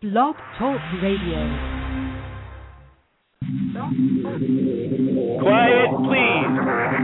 Blog Talk Radio. Quiet, please.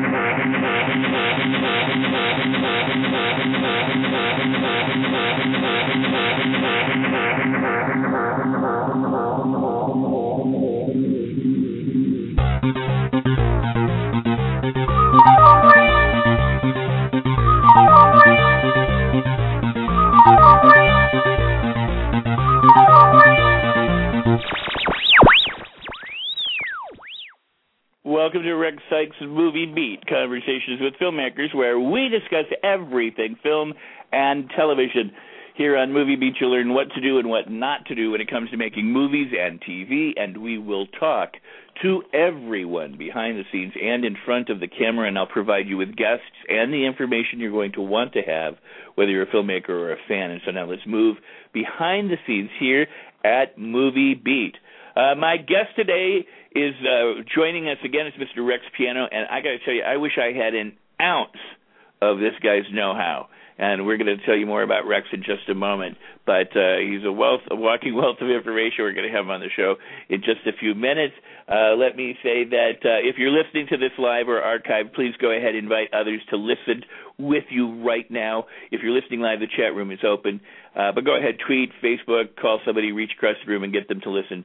Welcome to Rex Sikes' Movie Beat, conversations with filmmakers where we discuss everything film and television. Here on Movie Beat, you'll learn what to do and what not to do when it comes to making movies and TV, and we will talk to everyone behind the scenes and in front of the camera, and I'll provide you with guests and the information you're going to want to have, whether you're a filmmaker or a fan. And so now let's move behind the scenes here at Movie Beat. My guest today is joining us again. It's Mr. Rex Piano, and I got to tell you, I wish I had an ounce of this guy's know-how. And we're going to tell you more about Rex in just a moment. But he's a walking wealth of information. We're going to have him on the show in just a few minutes. Let me say that if you're listening to this live or archived, please go ahead and invite others to listen with you right now. If you're listening live, the chat room is open. But go ahead, tweet, Facebook, call somebody, reach across the room, and get them to listen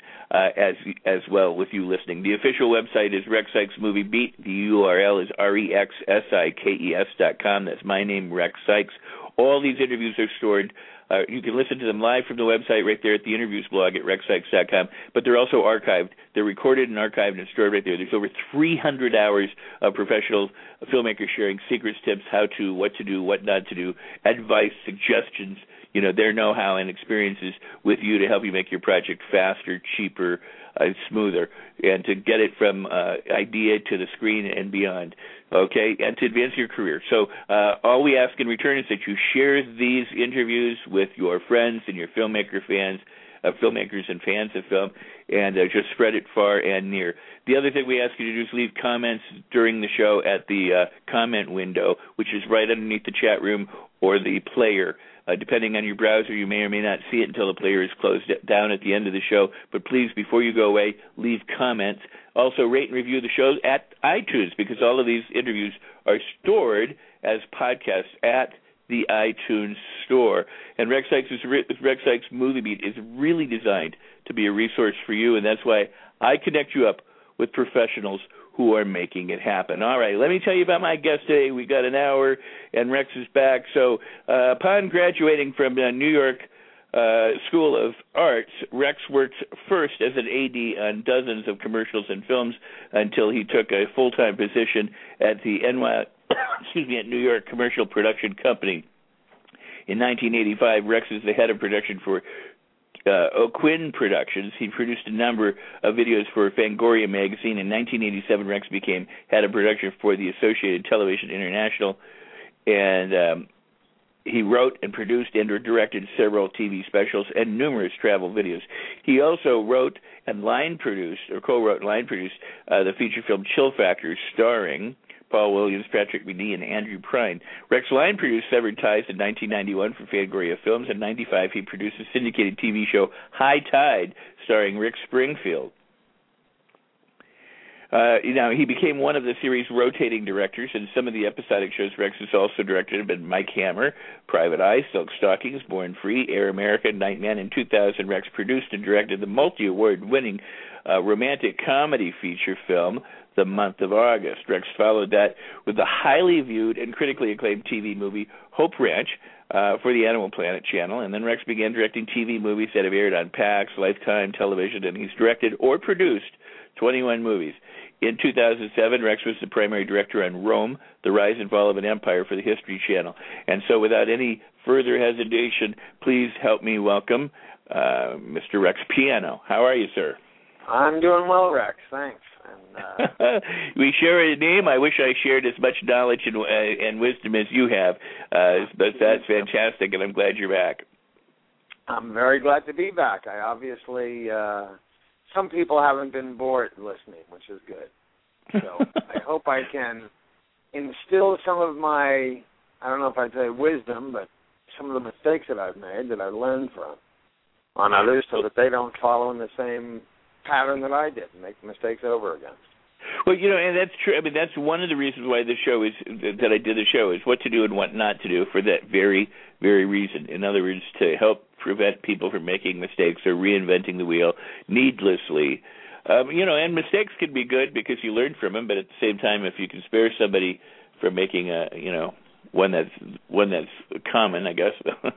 as well with you listening. The official website is Rex Sikes Movie Beat. The URL is REXSIKES.com. That's my name, Rex Sikes. All these interviews are stored. You can listen to them live from the website right there at the interviews blog at RexSikes.com, but they're also archived. They're recorded and archived and stored right there. There's over 300 hours of professional filmmakers sharing secrets, tips, how to, what to do, what not to do, advice, suggestions, their know-how and experiences with you to help you make your project faster, cheaper, smoother, and to get it from idea to the screen and beyond, okay, and to advance your career. So all we ask in return is that you share these interviews with your friends and your filmmakers and fans of film, and just spread it far and near. The other thing we ask you to do is leave comments during the show at the comment window, which is right underneath the chat room or the player. Depending on your browser, you may or may not see it until the player is closed down at the end of the show. But please, before you go away, leave comments. Also, rate and review the show at iTunes, because all of these interviews are stored as podcasts at the iTunes store. And Rex Sikes' Movie Beat is really designed to be a resource for you, and that's why I connect you up with professionals who are making it happen. All right, let me tell you about my guest today. We got an hour, and Rex is back. So upon graduating from the New York School of Arts, Rex worked first as an AD on dozens of commercials and films until he took a full-time position at the at New York Commercial Production Company. In 1985, Rex is the head of production for O'Quinn Productions. He produced a number of videos for Fangoria magazine. In 1987, Rex became head of production for the Associated Television International, and he wrote and produced and directed several TV specials and numerous travel videos. He also wrote and co-wrote and line produced the feature film Chill Factor, starring Paul Williams, Patrick McNee, and Andrew Prine. Rex line produced Severed Ties in 1991 for Fangoria Films. In 1995, he produced the syndicated TV show High Tide, starring Rick Springfield. He became one of the series' rotating directors, and some of the episodic shows Rex has also directed have been Mike Hammer, Private Eye, Silk Stockings, Born Free, Air America, Nightman. In 2000, Rex produced and directed the multi-award-winning romantic comedy feature film The Month of August. Rex followed that with the highly viewed and critically acclaimed TV movie Hope Ranch for the Animal Planet channel, and then Rex began directing TV movies that have aired on PAX, Lifetime Television, and he's directed or produced 21 movies. In 2007, Rex was the primary director on Rome, The Rise and Fall of an Empire for the History Channel. And so without any further hesitation, please help me welcome Mr. Rex Piano. How are you, sir? I'm doing well, Rex. Thanks. And, we share a name. I wish I shared as much knowledge and wisdom as you have, but that's fantastic, and I'm glad you're back. I'm very glad to be back. I obviously, some people haven't been bored listening, which is good. So I hope I can instill some of my, I don't know if I'd say wisdom, but some of the mistakes that I've made that I learned from on others so that they don't follow in the same pattern that I did and make mistakes over again. Well, and that's true. I mean, that's one of the reasons why the show is that I did the show is what to do and what not to do for that very, very reason. In other words, to help prevent people from making mistakes or reinventing the wheel needlessly. And mistakes can be good because you learn from them, but at the same time, if you can spare somebody from making one that's common, I guess.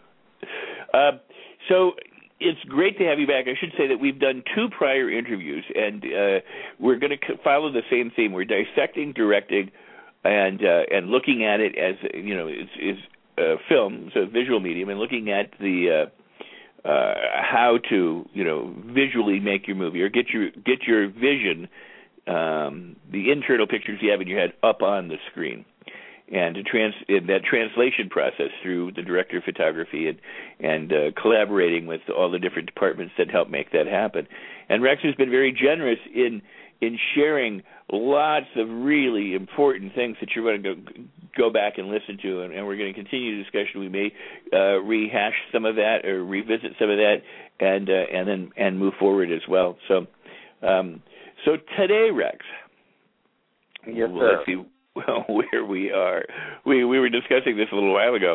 So it's great to have you back. I should say that we've done 2 prior interviews, and we're going to follow the same theme. We're dissecting, directing, and looking at it as is film, so visual medium, and looking at the how to visually make your movie or get your vision, the internal pictures you have in your head up on the screen. And that translation process through the director of photography and collaborating with all the different departments that help make that happen. And Rex has been very generous in sharing lots of really important things that you're going to go back and listen to, and we're going to continue the discussion. We may rehash some of that or revisit some of that, and move forward as well. So today, Rex. Yes, sir. Let's see. Well, where we are, we were discussing this a little while ago.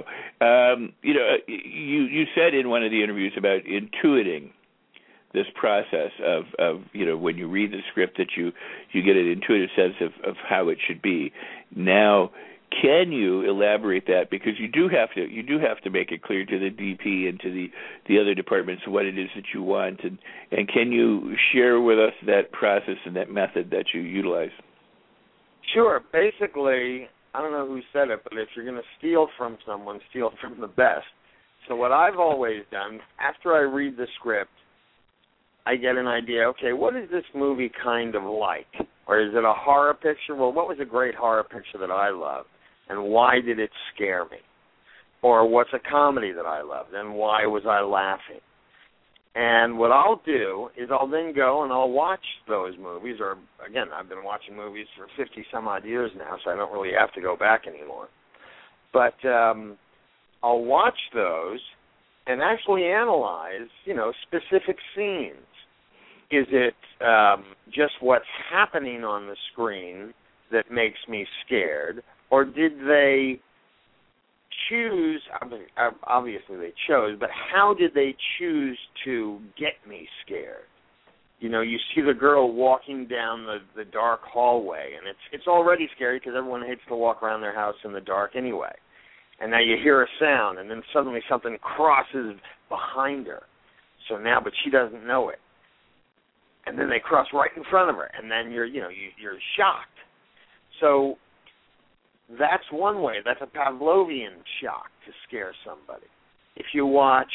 You said in one of the interviews about intuiting this process of when you read the script that you get an intuitive sense of how it should be. Now, can you elaborate that, because you do have to make it clear to the DP and to the other departments what it is that you want, and can you share with us that process and that method that you utilize? Sure. Basically, I don't know who said it, but if you're going to steal from someone, steal from the best. So what I've always done, after I read the script, I get an idea, okay, what is this movie kind of like? Or is it a horror picture? Well, what was a great horror picture that I loved, and why did it scare me? Or what's a comedy that I loved, and why was I laughing? And what I'll do is I'll then go and I'll watch those movies, or, again, I've been watching movies for 50-some-odd years now, so I don't really have to go back anymore. But I'll watch those and actually analyze, specific scenes. Is it just what's happening on the screen that makes me scared, or did they choose, obviously they chose, but how did they choose to get me scared? You see the girl walking down the dark hallway, and it's already scary because everyone hates to walk around their house in the dark anyway. And now you hear a sound, and then suddenly something crosses behind her. So now, but she doesn't know it. And then they cross right in front of her, and then you're shocked. So that's one way. That's a Pavlovian shock to scare somebody. If you watch,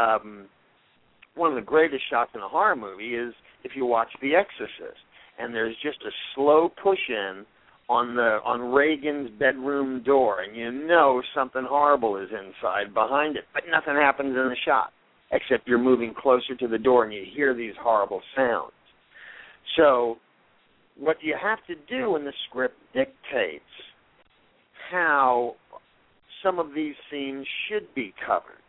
one of the greatest shocks in a horror movie is if you watch The Exorcist, and there's just a slow push-in on Reagan's bedroom door, and something horrible is inside behind it, but nothing happens in the shot, except you're moving closer to the door and you hear these horrible sounds. So what you have to do in the script dictates how some of these scenes should be covered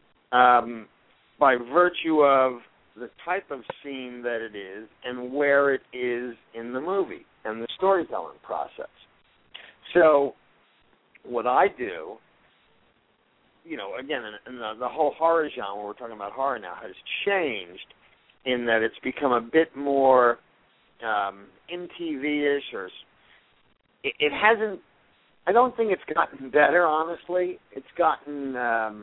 by virtue of the type of scene that it is and where it is in the movie and the storytelling process. So what I do, again, in the whole horror genre, we're talking about horror now, has changed in that it's become a bit more MTV-ish, or it hasn't. I don't think it's gotten better, honestly. It's gotten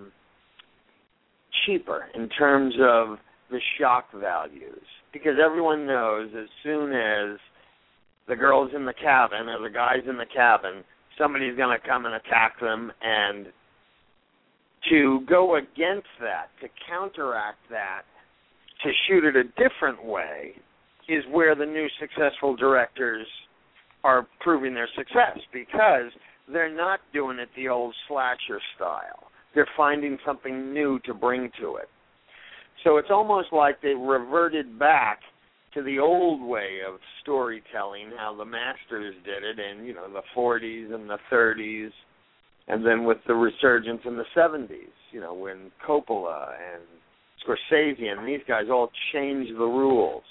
cheaper in terms of the shock values, because everyone knows as soon as the girl's in the cabin or the guy's in the cabin, somebody's going to come and attack them, and to go against that, to counteract that, to shoot it a different way is where the new successful directors are proving their success, because they're not doing it the old slasher style. They're finding something new to bring to it. So it's almost like they reverted back to the old way of storytelling, how the masters did it in, the 40s and the 30s, and then with the resurgence in the 70s, when Coppola and Scorsese, and these guys all change the rules.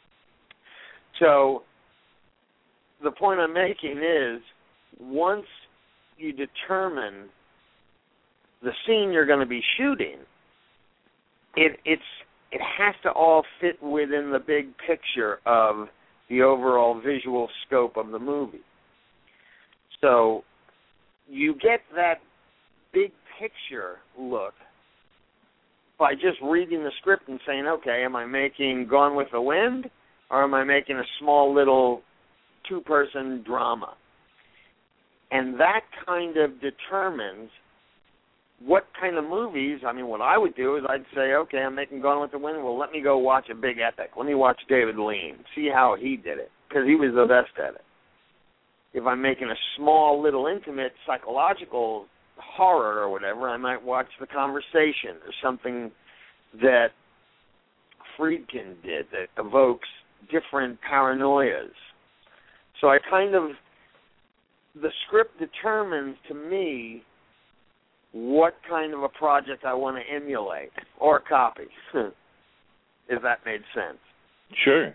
So the point I'm making is, once you determine the scene you're going to be shooting, it has to all fit within the big picture of the overall visual scope of the movie. So you get that big picture look by just reading the script and saying, okay, am I making Gone with the Wind, or am I making a small little two-person drama? And that kind of determines what kind of movies. I mean, what I would do is I'd say, okay, I'm making Gone with the Wind. Well, let me go watch a big epic. Let me watch David Lean, see how he did it, because he was the best at it. If I'm making a small, little, intimate, psychological horror or whatever, I might watch The Conversation or something that Friedkin did that evokes different paranoias. So I the script determines to me what kind of a project I want to emulate or copy, if that made sense. Sure.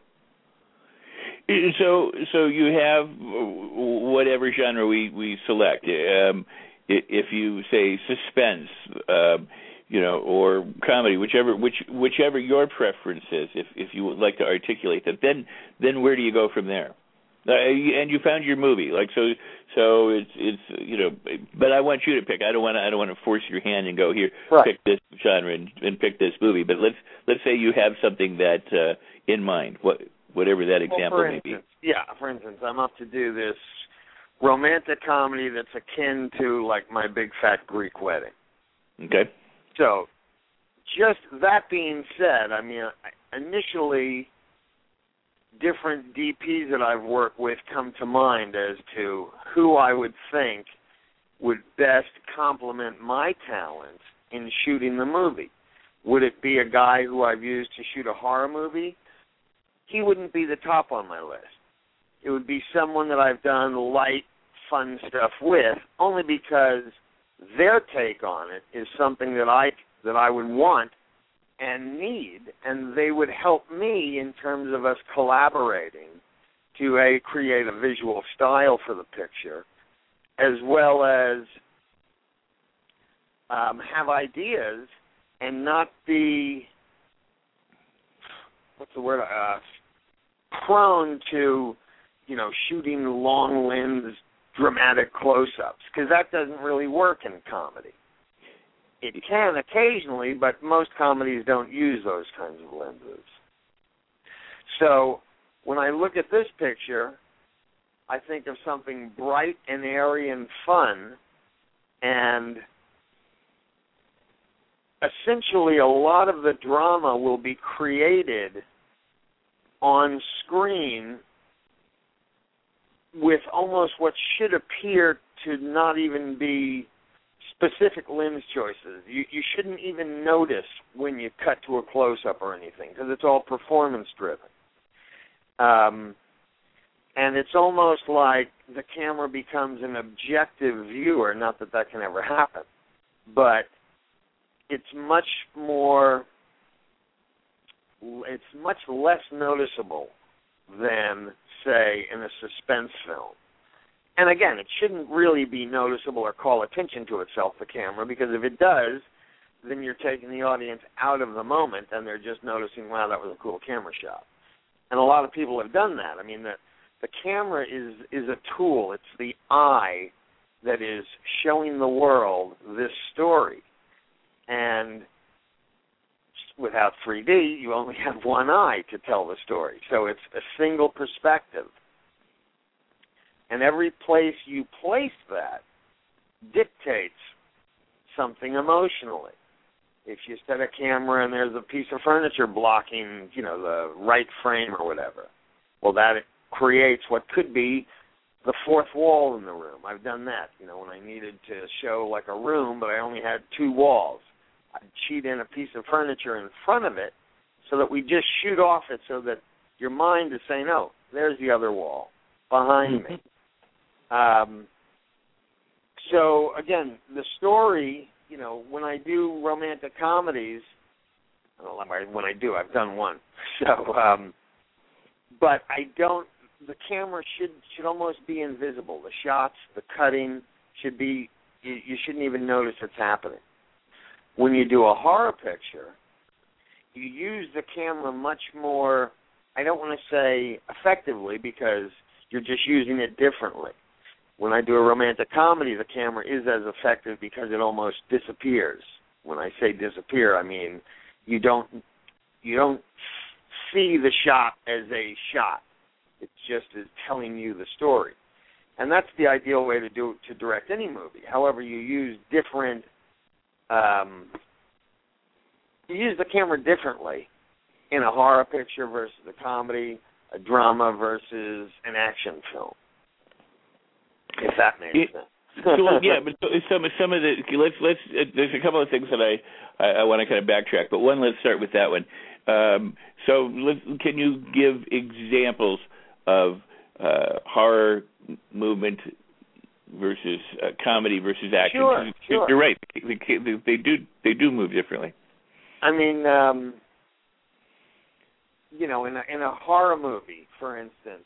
So you have whatever genre we select. If you say suspense, or comedy, whichever your preference is, if you would like to articulate that, then where do you go from there? And you found your movie, so it's but I want you to pick. I don't want to force your hand and go here, right, pick this genre and pick this movie. But let's say you have something that in mind, whatever that example may be. Yeah, for instance, I'm up to do this romantic comedy that's akin to like My Big Fat Greek Wedding. Okay. So, just that being said, I mean, initially, different DPs that I've worked with come to mind as to who I would think would best complement my talents in shooting the movie. Would it be a guy who I've used to shoot a horror movie? He wouldn't be the top on my list. It would be someone that I've done light, fun stuff with, only because their take on it is something that I would want and need, and they would help me in terms of us collaborating to create a visual style for the picture, as well as have ideas and not be, prone to, shooting long lens dramatic close-ups, because that doesn't really work in comedy. It can occasionally, but most comedies don't use those kinds of lenses. So when I look at this picture, I think of something bright and airy and fun, and essentially a lot of the drama will be created on screen with almost what should appear to not even be specific lens choices. You shouldn't even notice when you cut to a close-up or anything, because it's all performance-driven. And it's almost like the camera becomes an objective viewer, not that that can ever happen, but it's much less noticeable than, say, in a suspense film. And again, it shouldn't really be noticeable or call attention to itself, the camera, because if it does, then you're taking the audience out of the moment and they're just noticing, wow, that was a cool camera shot. And a lot of people have done that. I mean, the camera is a tool. It's the eye that is showing the world this story. And without 3D, you only have one eye to tell the story. So it's a single perspective. And every place you place that dictates something emotionally. If you set a camera and there's a piece of furniture blocking, the right frame or whatever, well, that creates what could be the fourth wall in the room. I've done that, when I needed to show like a room, but I only had two walls. I'd cheat in a piece of furniture in front of it so that we just shoot off it so that your mind is saying, oh, there's the other wall behind me. So, again, the story, when I do romantic comedies, I don't know when I do. I've done one. So, but I don't. The camera should almost be invisible. The shots, the cutting should be. You shouldn't even notice it's happening. When you do a horror picture, you use the camera much more. I don't want to say effectively because you're just using it differently. When I do a romantic comedy, the camera is as effective because it almost disappears. When I say disappear, I mean you don't see the shot as a shot. It just is telling you the story. And that's the ideal way to direct any movie. However, you use different you use the camera differently in a horror picture versus a comedy, a drama versus an action film. If that makes sense. So, yeah, but some of the let's there's a couple of things that I want to kind of backtrack, but let's start with that one. So can you give examples of horror movement versus comedy versus action? Sure. You're right. They do move differently. I mean, in a horror movie, for instance,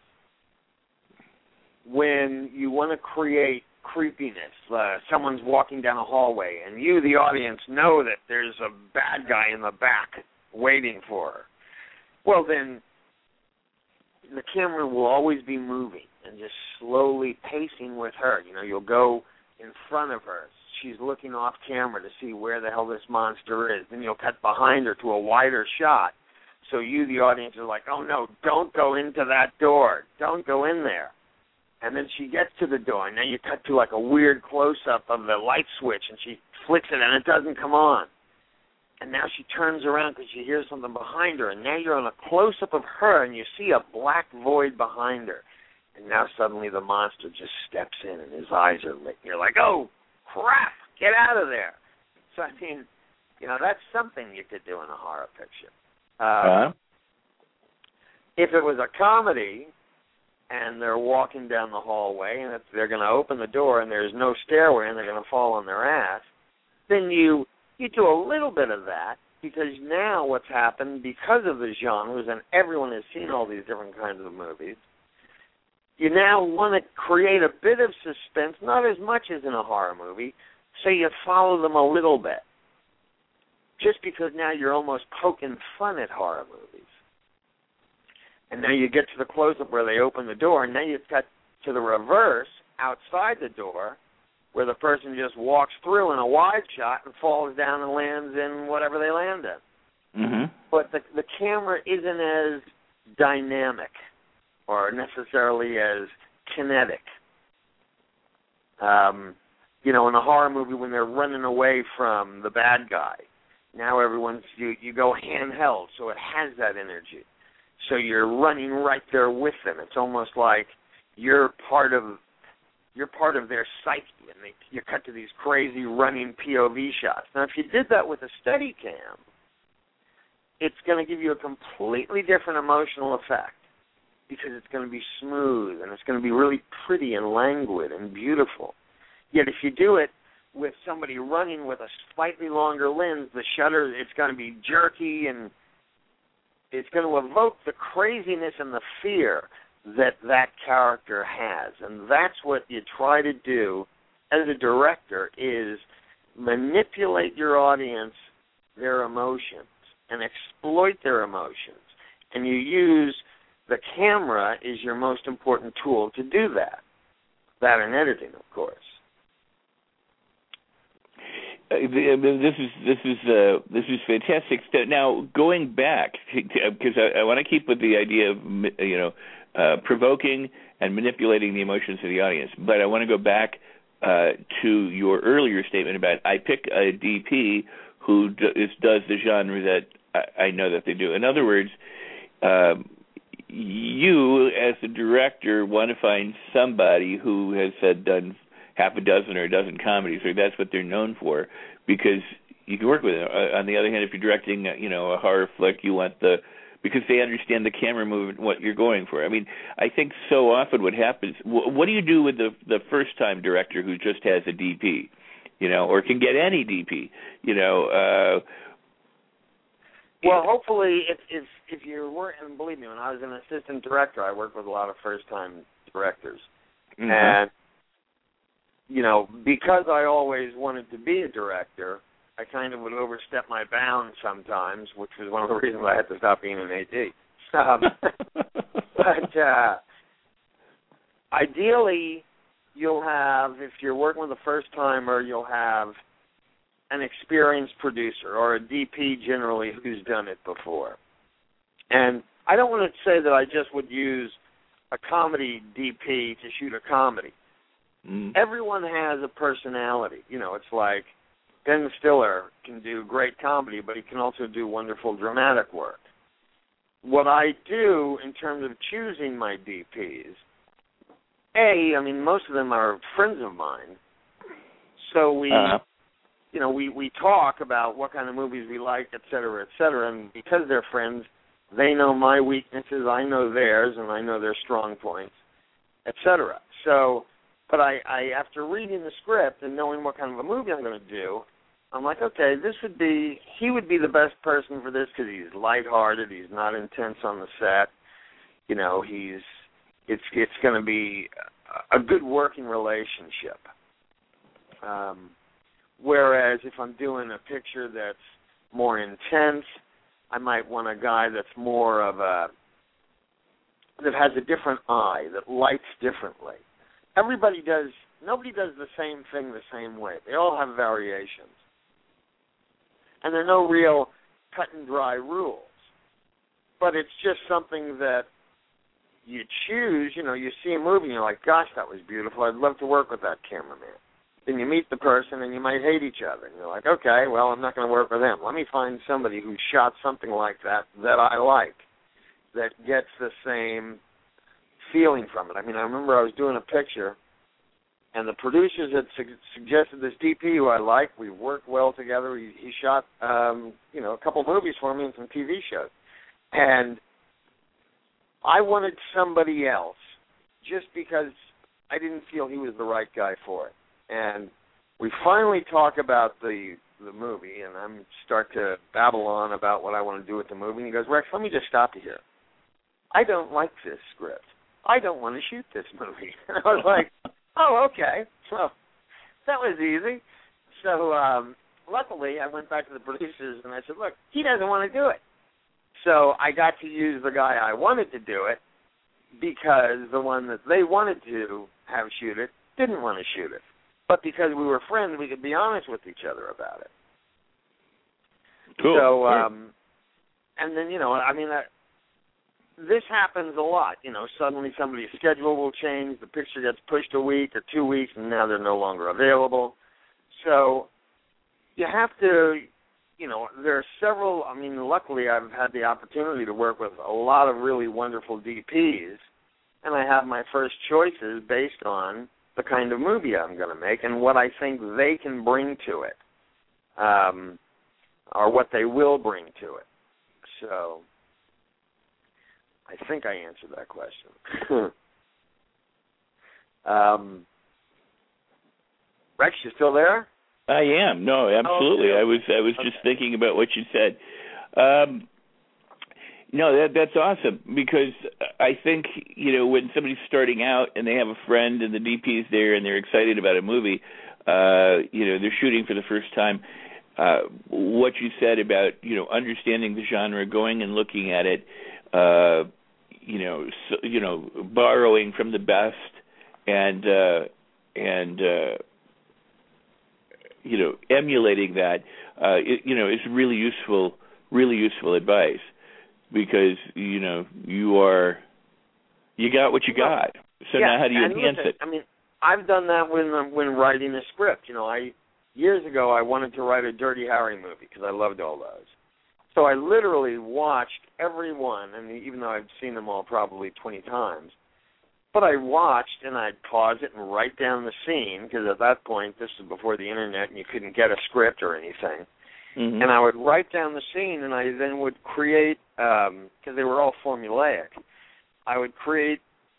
when you want to create creepiness, someone's walking down a hallway, and you, the audience, know that there's a bad guy in the back waiting for her. Well, then the camera will always be moving and just slowly pacing with her. You'll go in front of her. She's looking off camera to see where the hell this monster is. Then you'll cut behind her to a wider shot. So you, the audience, are like, oh, no, don't go into that door. Don't go in there. And then she gets to the door, and then you cut to like a weird close-up of the light switch, and she flicks it, and it doesn't come on. And now she turns around because she hears something behind her, and now you're on a close-up of her, and you see a black void behind her. And now suddenly the monster just steps in, and his eyes are lit. And you're like, oh, crap, get out of there. So, I mean, that's something you could do in a horror picture. If it was a comedy and they're walking down the hallway and they're going to open the door and there's no stairway and they're going to fall on their ass, then you do a little bit of that, because now what's happened, because of the genres, and everyone has seen all these different kinds of movies, you now want to create a bit of suspense, not as much as in a horror movie, so you follow them a little bit. Just because now you're almost poking fun at horror movies. And now you get to the close-up where they open the door, and now you cut to the reverse outside the door, where the person just walks through in a wide shot and falls down and lands in whatever they land in. Mm-hmm. But the camera isn't as dynamic or necessarily as kinetic. In a horror movie, when they're running away from the bad guy, now you go handheld, so it has that energy. So you're running right there with them. It's almost like you're part of their psyche, and you cut to these crazy running POV shots. Now, if you did that with a Steadicam, it's going to give you a completely different emotional effect, because it's going to be smooth and it's going to be really pretty and languid and beautiful. Yet if you do it with somebody running with a slightly longer lens, the shutter, it's going to be jerky, and it's going to evoke the craziness and the fear that character has. And that's what you try to do as a director, is manipulate your audience, their emotions, and exploit their emotions. And you use the camera is your most important tool to do that. That and editing, of course. This is fantastic. Now, going back, because I want to keep with the idea of provoking and manipulating the emotions of the audience, but I want to go back to your earlier statement about I pick a DP who does the genre that I know that they do. In other words, you as the director want to find somebody who has done half a dozen or a dozen comedies, or that's what they're known for, because you can work with them. On the other hand, if you're directing, a horror flick, you want because they understand the camera movement, what you're going for. I mean, I think so often what happens, what do you do with the first-time director who just has a DP, or can get any DP, Well, hopefully, if you're working, believe me, when I was an assistant director, I worked with a lot of first-time directors. Mm-hmm. And, because I always wanted to be a director, I kind of would overstep my bounds sometimes, which was one of the reasons I had to stop being an AD. But ideally, you'll have, if you're working with a first-timer, you'll have an experienced producer or a DP generally who's done it before. And I don't want to say that I just would use a comedy DP to shoot a comedy. Everyone has a personality. It's like Ben Stiller can do great comedy, but he can also do wonderful dramatic work. What I do in terms of choosing my DPs, most of them are friends of mine, so we talk about what kind of movies we like, et cetera, and because they're friends, they know my weaknesses, I know theirs, and I know their strong points, et cetera. So, but I after reading the script and knowing what kind of a movie I'm going to do, I'm like, okay, he would be the best person for this because he's lighthearted, he's not intense on the set, it's going to be a good working relationship. Whereas if I'm doing a picture that's more intense, I might want a guy that's more of that has a different eye, that lights differently. Nobody does the same thing the same way. They all have variations. And there are no real cut and dry rules. But it's just something that you choose, you see a movie and you're like, gosh, that was beautiful. I'd love to work with that cameraman. Then you meet the person and you might hate each other. And you're like, okay, well, I'm not going to work with him. Let me find somebody who shot something like that I like, that gets the same feeling from it. I remember I was doing a picture, and the producers had suggested this DP who I like. We worked well together. He shot, a couple movies for me and some TV shows. And I wanted somebody else just because I didn't feel he was the right guy for it. And we finally talk about the movie, and I start to babble on about what I want to do with the movie. And he goes, Rex, let me just stop you here. I don't like this script. I don't want to shoot this movie. And I was like, oh, okay. So that was easy. So luckily, I went back to the producers, and I said, look, he doesn't want to do it. So I got to use the guy I wanted to do it because the one that they wanted to have shoot it didn't want to shoot it. But because we were friends, we could be honest with each other about it. Cool. So, and then, this happens a lot. Suddenly somebody's schedule will change, the picture gets pushed a week or 2 weeks, and now they're no longer available. So you have to, there are several, luckily I've had the opportunity to work with a lot of really wonderful DPs, and I have my first choices based on the kind of movie I'm going to make and what I think they can bring to it, or what they will bring to it. So I think I answered that question. Rex, you still there? I am. No, absolutely. Oh, okay. I was just thinking about what you said. No, that's awesome, because I think, when somebody's starting out and they have a friend and the DP's there and they're excited about a movie, they're shooting for the first time, what you said about, understanding the genre, going and looking at it, borrowing from the best and emulating that, is really useful advice. Because, you got what you got. So yeah, now how do you enhance it? I've done that when writing a script. Years ago I wanted to write a Dirty Harry movie because I loved all those. So I literally watched every one, even though I've seen them all probably 20 times, but I watched and I'd pause it and write down the scene, because at that point, this was before the internet and you couldn't get a script or anything. Mm-hmm. And I would write down the scene, and I then would create, because they were all formulaic, I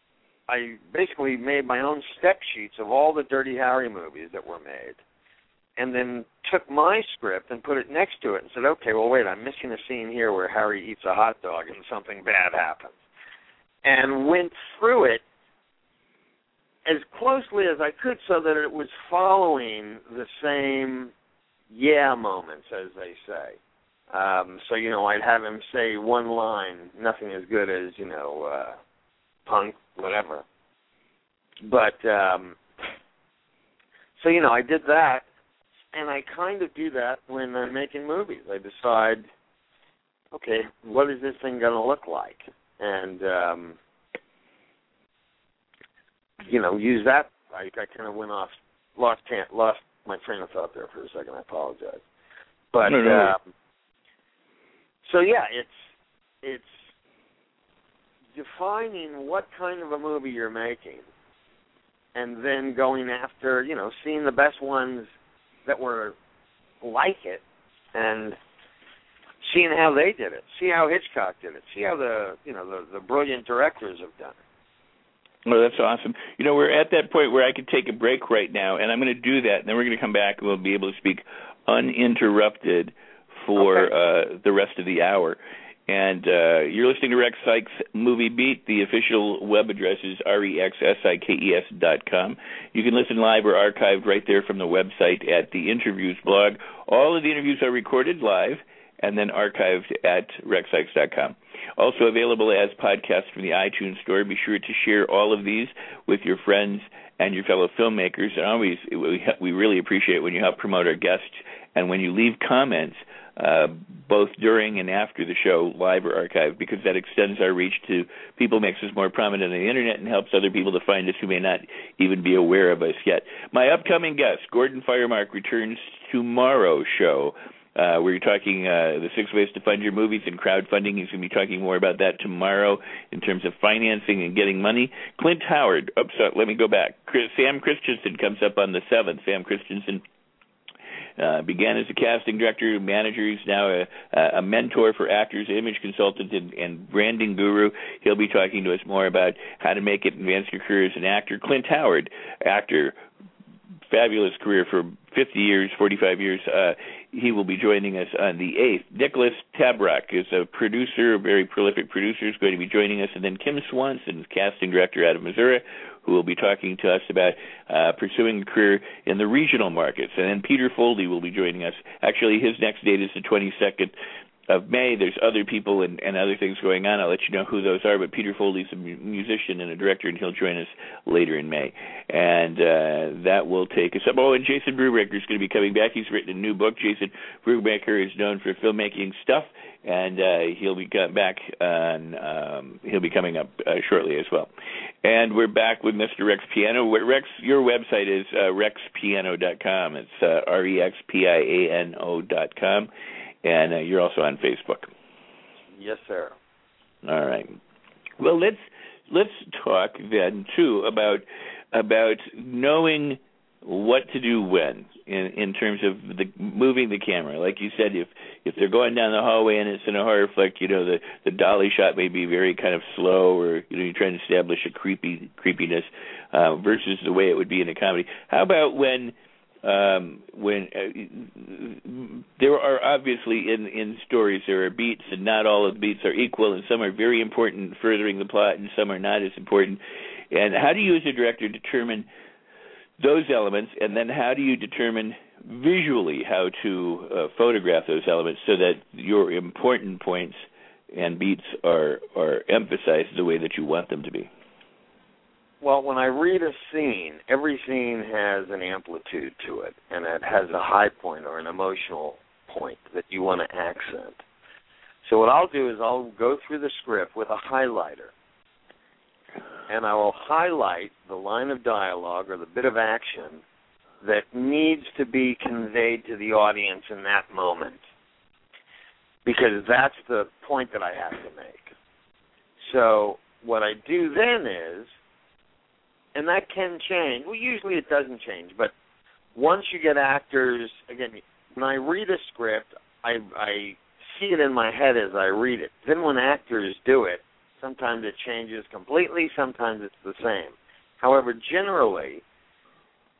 basically made my own step sheets of all the Dirty Harry movies that were made. and then took my script and put it next to it and said, okay, well, wait, I'm missing a scene here where Harry eats a hot dog and something bad happens. And went through it as closely as I could so that it was following the same moments, as they say. So, I'd have him say one line, nothing as good as, punk, whatever. But, so, I did that, and I kind of do that when I'm making movies. I decide, okay, what is this thing going to look like? And, use that. I kind of went off, lost my train of thought there for a second. I apologize. But, so, yeah, it's defining what kind of a movie you're making and then going after, seeing the best ones that were like it and seeing how they did it, see how Hitchcock did it, see how the brilliant directors have done it. Well, that's awesome. We're at that point where I could take a break right now, and I'm going to do that, and then we're going to come back and we'll be able to speak uninterrupted for the rest of the hour. And you're listening to Rex Sikes Movie Beat. The official web address is rexsikes.com. You can listen live or archived right there from the website at the Interviews blog. All of the interviews are recorded live and then archived at rexsikes.com. Also available as podcasts from the iTunes Store. Be sure to share all of these with your friends and your fellow filmmakers. And always, we really appreciate when you help promote our guests and when you leave comments both during and after the show, live or archived, because that extends our reach to people, makes us more prominent on the Internet, and helps other people to find us who may not even be aware of us yet. My upcoming guest, Gordon Firemark, returns tomorrow's show. We're talking the 6 ways to fund your movies and crowdfunding. He's going to be talking more about that tomorrow in terms of financing and getting money. Clint Howard, let me go back. Sam Christensen comes up on the 7th. Sam Christensen began as a casting director, manager. He's now a mentor for actors, image consultant, and branding guru. He'll be talking to us more about how to make it, advance your career as an actor. Clint Howard, actor, fabulous career for 50 years, 45 years. He will be joining us on the 8th. Nicholas Tabrock is a producer, a very prolific producer, is going to be joining us. And then Kim Swanson, casting director out of Missouri, who will be talking to us about pursuing a career in the regional markets. And then Peter Foldy will be joining us. Actually, his next date is the 22nd of May. There's other people and other things going on. I'll let you know who those are, but Peter Foldy's a musician and a director, and he'll join us later in May. And that will take us up. Oh, and Jason Brubaker is going to be coming back. He's written a new book. Jason Brubaker is known for filmmaking stuff, and he'll be back on. He'll be coming up shortly as well. And we're back with Mr. Rex Piano. Rex, your website is rexpiano.com. It's rexpiano.com. And you're also on Facebook. Yes, sir. All right. Well, let's talk then too about knowing what to do when in terms of moving the camera. Like you said, if they're going down the hallway and it's in a horror flick, the dolly shot may be very kind of slow, or you're trying to establish a creepiness versus the way it would be in a comedy. How about when there are obviously in stories there are beats, and not all of the beats are equal, and some are very important in furthering the plot and some are not as important. And how do you as a director determine those elements, and then how do you determine visually how to photograph those elements so that your important points and beats are emphasized the way that you want them to be? Well, when I read a scene, every scene has an amplitude to it, and it has a high point or an emotional point that you want to accent. So what I'll do is I'll go through the script with a highlighter, and I will highlight the line of dialogue or the bit of action that needs to be conveyed to the audience in that moment, because that's the point that I have to make. So what I do then is, and that can change. Well, usually it doesn't change, but once you get actors, again, when I read a script, I see it in my head as I read it. Then when actors do it, sometimes it changes completely, sometimes it's the same. However, generally,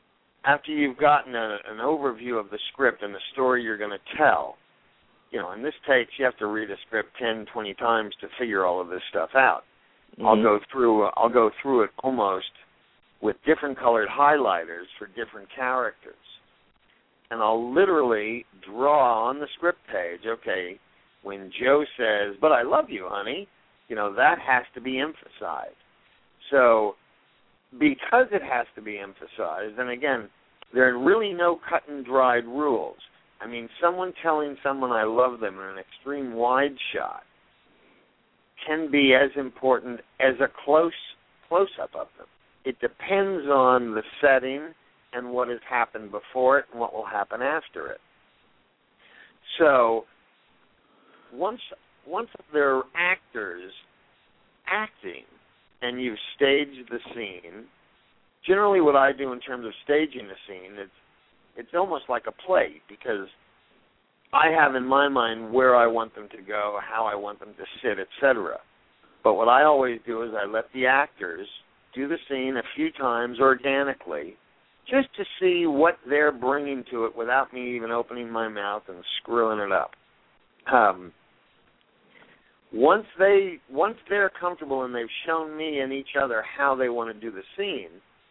after you've gotten an overview of the script and the story you're going to tell, and this takes, you have to read a script 10, 20 times to figure all of this stuff out. Mm-hmm. I'll go through it almost with different colored highlighters for different characters. And I'll literally draw on the script page, okay, when Joe says, "But I love you, honey," that has to be emphasized. So because it has to be emphasized, and again, there are really no cut and dried rules. I mean, someone telling someone I love them in an extreme wide shot can be as important as a close-up of them. It depends on the setting and what has happened before it and what will happen after it. So once there are actors acting and you've staged the scene, generally what I do in terms of staging the scene, it's almost like a play, because I have in my mind where I want them to go, how I want them to sit, etc. But what I always do is I let the actors do the scene a few times organically, just to see what they're bringing to it without me even opening my mouth and screwing it up. Once they're comfortable and they've shown me and each other how they want to do the scene,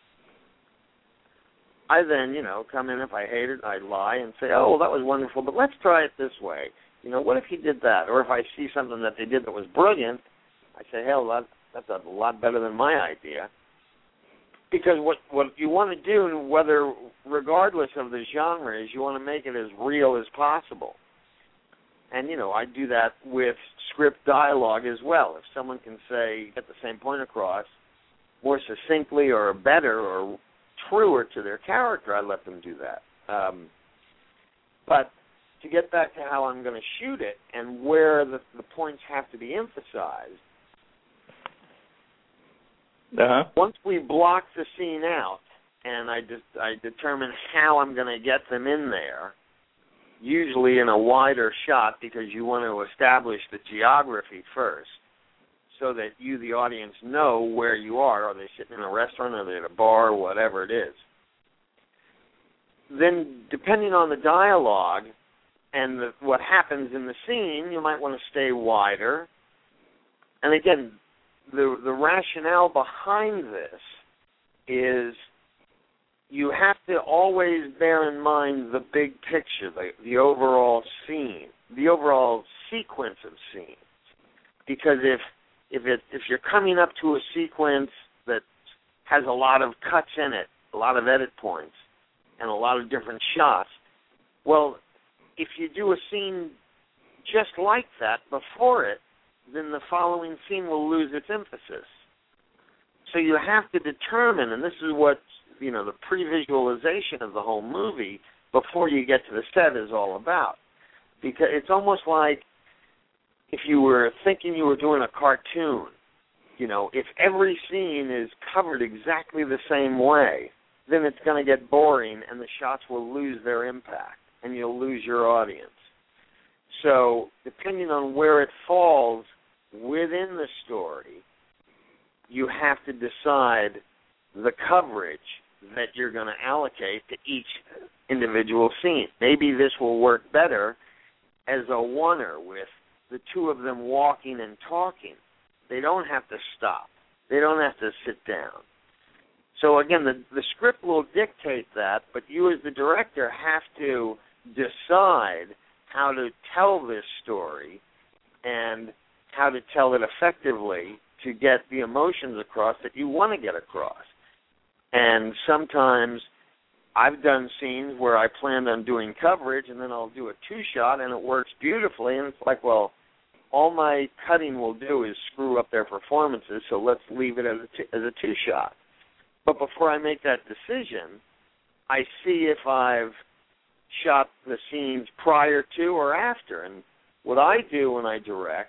I then, come in. If I hate it, I lie and say, "Oh, well, that was wonderful, but let's try it this way. What if he did that?" Or if I see something that they did that was brilliant, I say, "Hell, that's a lot better than my idea." Because what you want to do, regardless of the genre, is you want to make it as real as possible. And, I do that with script dialogue as well. If someone can get the same point across more succinctly or better or truer to their character, I let them do that. But to get back to how I'm going to shoot it and where the points have to be emphasized, once we block the scene out and I determine how I'm going to get them in there, usually in a wider shot, because you want to establish the geography first so that you, the audience, know where you are. Are they sitting in a restaurant? Are they at a bar? Whatever it is. Then, depending on the dialogue and what happens in the scene, you might want to stay wider. And again, the rationale behind this is you have to always bear in mind the big picture, the overall scene, the overall sequence of scenes. Because if you're coming up to a sequence that has a lot of cuts in it, a lot of edit points, and a lot of different shots, well, if you do a scene just like that before it, then the following scene will lose its emphasis. So you have to determine, and this is what, the pre-visualization of the whole movie before you get to the set is all about. Because it's almost like if you were thinking you were doing a cartoon, if every scene is covered exactly the same way, then it's going to get boring and the shots will lose their impact and you'll lose your audience. So depending on where it falls within the story, you have to decide the coverage that you're going to allocate to each individual scene. Maybe this will work better as a oneer with the two of them walking and talking. They don't have to stop. They don't have to sit down. So again, the script will dictate that, but you as the director have to decide how to tell this story and how to tell it effectively to get the emotions across that you want to get across. And sometimes I've done scenes where I planned on doing coverage and then I'll do a two-shot and it works beautifully, and it's like, well, all my cutting will do is screw up their performances, so let's leave it as a two-shot. But before I make that decision, I see if I've shot the scenes prior to or after. And what I do when I direct,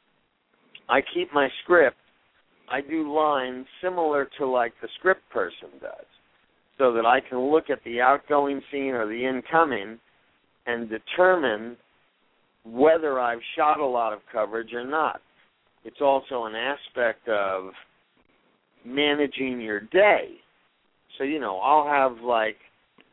I keep my script. I do lines similar to like the script person does, so that I can look at the outgoing scene or the incoming and determine whether I've shot a lot of coverage or not. It's also an aspect of managing your day. So, I'll have like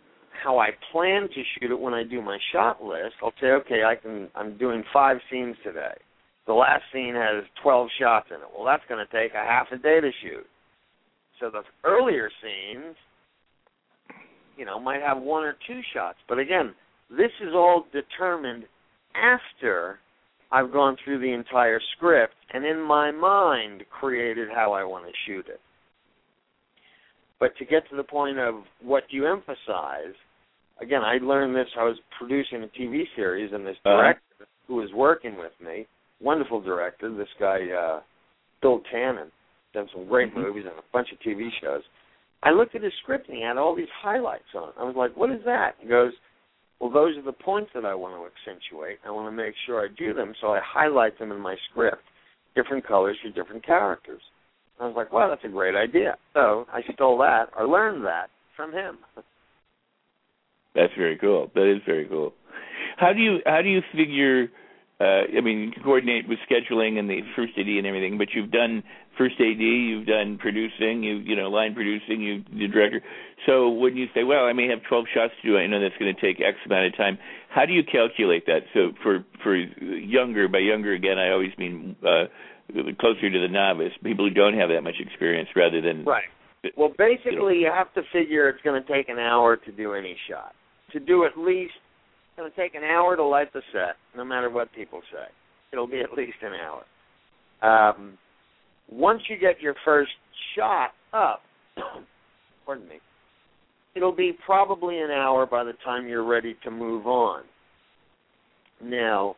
how I plan to shoot it when I do my shot list, I'll say, okay, I'm doing 5 scenes today. The last scene has 12 shots in it. Well, that's going to take a half a day to shoot. So the earlier scenes, might have 1 or 2 shots. But again, this is all determined after I've gone through the entire script and in my mind created how I want to shoot it. But to get to the point of what you emphasize, again, I learned this. I was producing a TV series, and this director who was working with me, wonderful director, this guy, Bill Tannen, done some great movies and a bunch of TV shows. I looked at his script, and he had all these highlights on it. I was like, what is that? He goes, well, those are the points that I want to accentuate. I want to make sure I do them, so I highlight them in my script, different colors for different characters. I was like, wow, that's a great idea. So I stole that or learned that from him. That's very cool. That is very cool. How do you figure? You can coordinate with scheduling and the first AD and everything, but you've done first AD, you've done producing, line producing, the director. So when you say, well, I may have 12 shots to do, I know that's going to take X amount of time. How do you calculate that? So for younger, by younger again, I always mean closer to the novice, people who don't have that much experience, rather than right. Well, basically, you have to figure it's going to take an hour to do any shot. To do at least. It's going to take an hour to light the set, no matter what people say. It'll be at least an hour. Once you get your first shot up, pardon me, it'll be probably an hour by the time you're ready to move on. Now,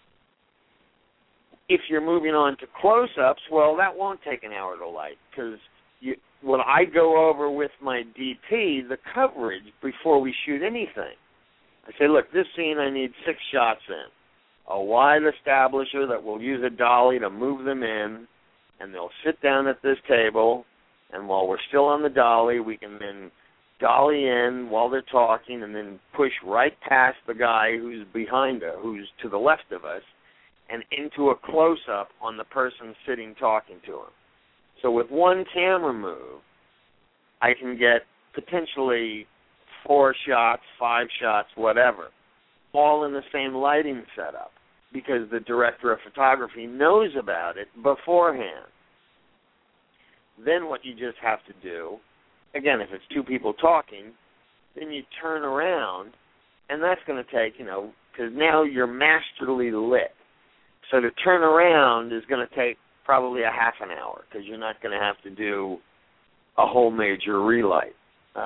if you're moving on to close-ups, well, that won't take an hour to light, because when I go over with my DP, the coverage before we shoot anything, I say, look, this scene I need 6 shots in. A wide establisher that will use a dolly to move them in, and they'll sit down at this table, and while we're still on the dolly, we can then dolly in while they're talking and then push right past the guy who's who's to the left of us, and into a close-up on the person sitting talking to him. So with one camera move, I can get potentially 4 shots, 5 shots, whatever, all in the same lighting setup because the director of photography knows about it beforehand. Then what you just have to do, again, if it's 2 people talking, then you turn around, and that's going to take, because now you're masterly lit. So to turn around is going to take probably a half an hour because you're not going to have to do a whole major relight.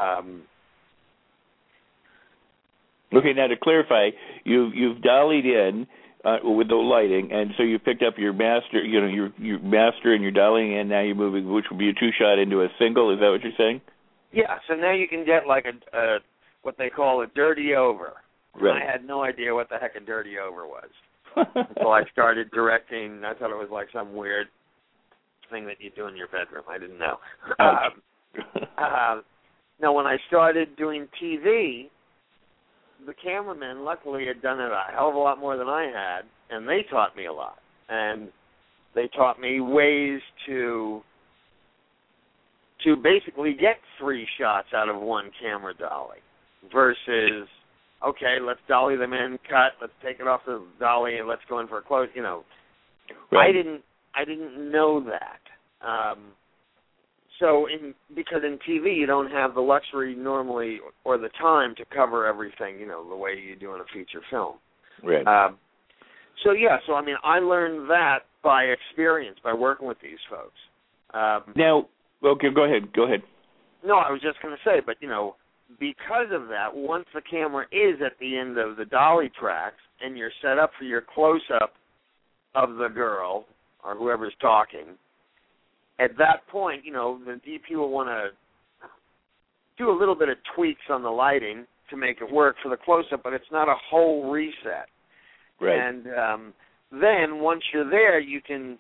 Okay, now to clarify, you've dollied in with the lighting, and so you picked up your master, your master, and you're dollying in. Now you're moving, which would be a 2-shot into a single. Is that what you're saying? Yeah. So now you can get like a what they call a dirty over. Right. I had no idea what the heck a dirty over was until I started directing. I thought it was like some weird thing that you do in your bedroom. I didn't know. Now, when I started doing TV, the cameramen, luckily, had done it a hell of a lot more than I had, and they taught me a lot. And they taught me ways to basically get 3 shots out of one camera dolly versus, okay, let's dolly them in, cut, let's take it off the dolly, and let's go in for a close. Right. I didn't know that. Because in TV you don't have the luxury normally or the time to cover everything, the way you do in a feature film. Right. I learned that by experience, by working with these folks. Now, okay, go ahead. No, I was just going to say, but, because of that, once the camera is at the end of the dolly tracks and you're set up for your close-up of the girl or whoever's talking, at that point, the DP will want to do a little bit of tweaks on the lighting to make it work for the close-up, but it's not a whole reset. Right. And then once you're there, you can,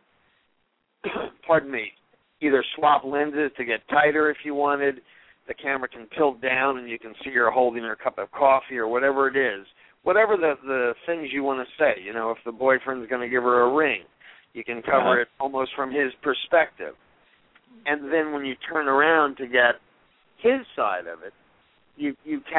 either swap lenses to get tighter if you wanted. The camera can tilt down and you can see her holding her cup of coffee or whatever it is. Whatever the things you want to say. If the boyfriend's going to give her a ring, you can cover it almost from his perspective. And then when you turn around to get his side of it, you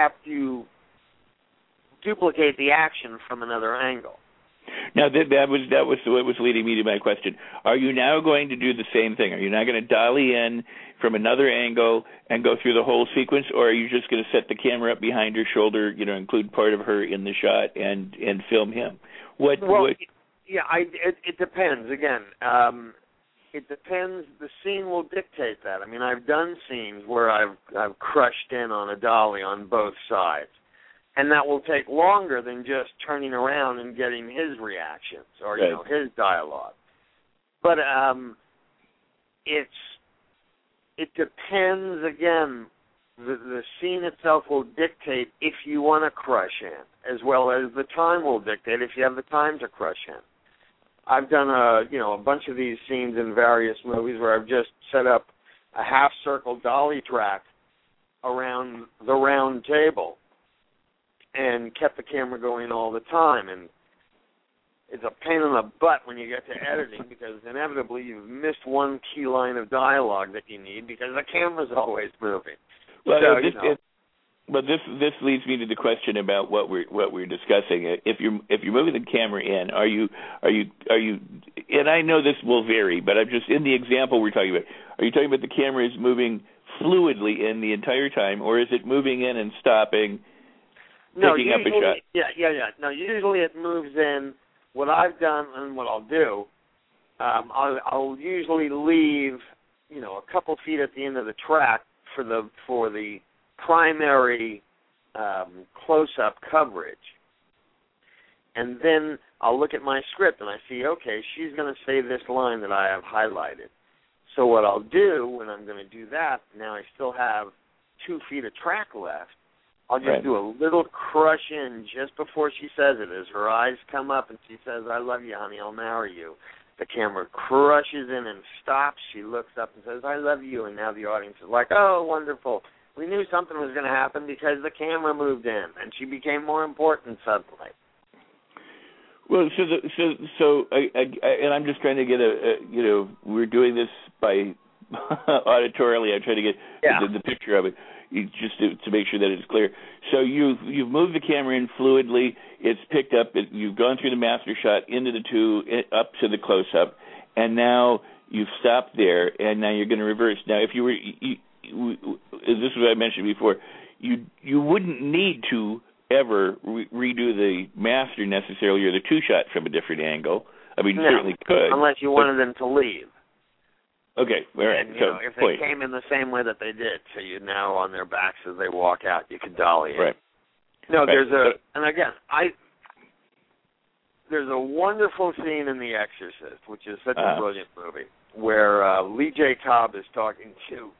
duplicate the action from another angle. Now that was what was leading me to my question. Are you now going to do the same thing? Are you now going to dolly in from another angle and go through the whole sequence, or are you just going to set the camera up behind her shoulder, include part of her in the shot and film him? It depends. Again, it depends. The scene will dictate that. I mean, I've done scenes where I've crushed in on a dolly on both sides. And that will take longer than just turning around and getting his reactions or his dialogue. But it depends. Again, the scene itself will dictate if you want to crush in, as well as the time will dictate if you have the time to crush in. I've done a bunch of these scenes in various movies where I've just set up a half circle dolly track around the round table and kept the camera going all the time. And it's a pain in the butt when you get to editing because inevitably you've missed one key line of dialogue that you need because the camera's always moving. Well, this leads me to the question about what we're discussing. If you're moving the camera in, are you? And I know this will vary, but I'm just in the example we're talking about. Are you talking about the camera is moving fluidly in the entire time, or is it moving in and stopping? No, usually, No, usually it moves in. What I've done and what I'll do, I'll usually leave, a couple feet at the end of the track for the primary close-up coverage, and then I'll look at my script and I see, okay, she's going to say this line that I have highlighted. So what I'll do when I'm going to do that, now I still have 2 feet of track left. I'll just do a little crush in just before she says it. As her eyes come up and she says, "I love you, honey, I'll marry you," the camera crushes in and stops. She looks up and says, "I love you," and now the audience is like, "Oh, wonderful. We knew something was going to happen because the camera moved in, and she became more important suddenly." Well, and I'm just trying to get we're doing this by auditorily. I'm trying to get the picture of it. Just to make sure that it's clear. So you've moved the camera in fluidly. It's picked up. You've gone through the master shot into the 2, up to the close-up, and now you've stopped there, and now you're going to reverse. Now, if you were, this is what I mentioned before, you wouldn't need to ever redo the master necessarily or the 2-shot from a different angle. I mean, you certainly could. Unless you wanted them to leave. Okay, all right. And, if they came in the same way that they did, so you now on their backs as they walk out, you could dolly in. Right. No, there's there's a wonderful scene in The Exorcist, which is such a brilliant movie, where Lee J. Cobb is talking to,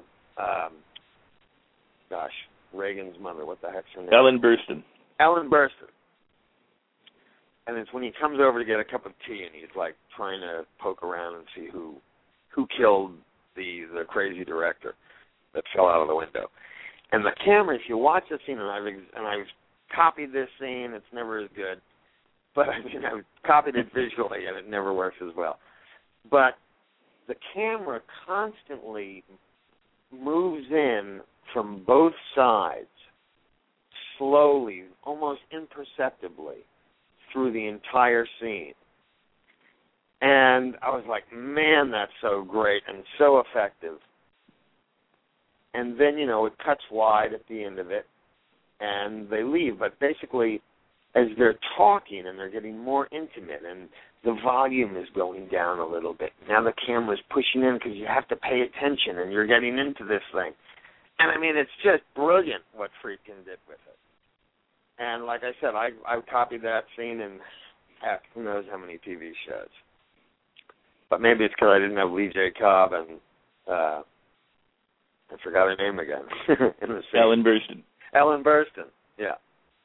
Reagan's mother. What the heck's her name? Ellen Burstyn. Ellen Burstyn. And it's when he comes over to get a cup of tea, and he's like trying to poke around and see who killed the crazy director that fell out of the window. And the camera, if you watch the scene, and I've copied this scene, it's never as good, but I've copied it visually, and it never works as well. But the camera constantly moves in from both sides, slowly, almost imperceptibly, through the entire scene. And I was like, man, that's so great and so effective. And then, it cuts wide at the end of it, and they leave. But basically, as they're talking and they're getting more intimate and the volume is going down a little bit, now the camera's pushing in because you have to pay attention and you're getting into this thing. And, I mean, it's just brilliant what Friedkin did with it. And like I said, I copied that scene in who knows how many TV shows. But maybe it's because I didn't have Lee J. Cobb and I forgot her name again. In the scene. Ellen Burstyn. Ellen Burstyn, yeah.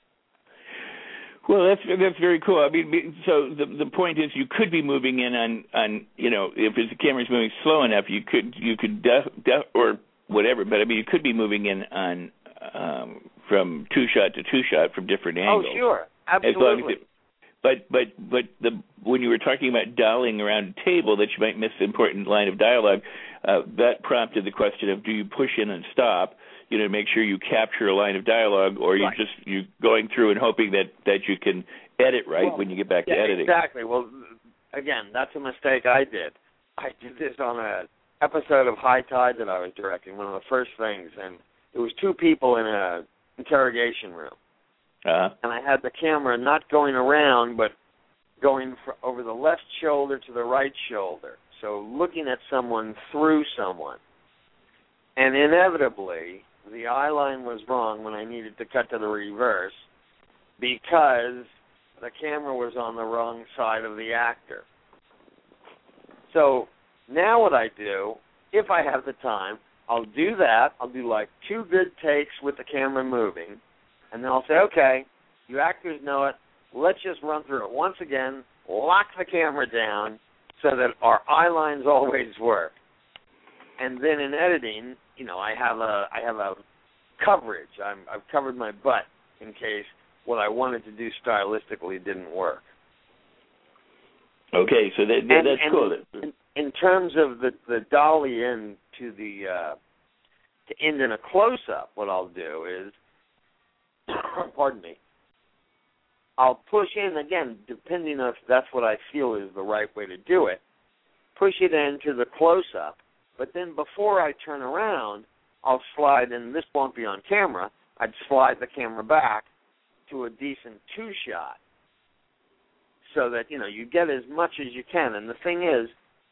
Well, that's very cool. I mean, so the point is, you could be moving in on if the camera's moving slow enough, you could or whatever. But I mean, you could be moving in on from 2-shot to 2-shot from different angles. Oh, sure, absolutely. But when you were talking about dollying around a table that you might miss the important line of dialogue, that prompted the question of, do you push in and stop? to make sure you capture a line of dialogue, or right. you going through and hoping that you can edit right when you get back to editing. Exactly. Well, again, that's a mistake I did. I did this on an episode of High Tide that I was directing, one of the first things, and it was 2 people in a interrogation room. Uh-huh. And I had the camera not going around, but going over the left shoulder to the right shoulder, so looking at someone through someone. And inevitably, the eye line was wrong when I needed to cut to the reverse because the camera was on the wrong side of the actor. So now what I do, if I have the time, I'll do that. I'll do like 2 good takes with the camera moving, and then I'll say, okay, you actors know it. Let's just run through it once again, lock the camera down so that our eye lines always work. And then in editing, I have a coverage. I've covered my butt in case what I wanted to do stylistically didn't work. Okay, so that's cool. In terms of the dolly in to end in a close-up, what I'll do is, pardon me, I'll push in, again, depending if that's what I feel is the right way to do it, push it into the close-up, but then before I turn around, I'll slide, and this won't be on camera, I'd slide the camera back to a decent 2-shot so that, you get as much as you can. And the thing is,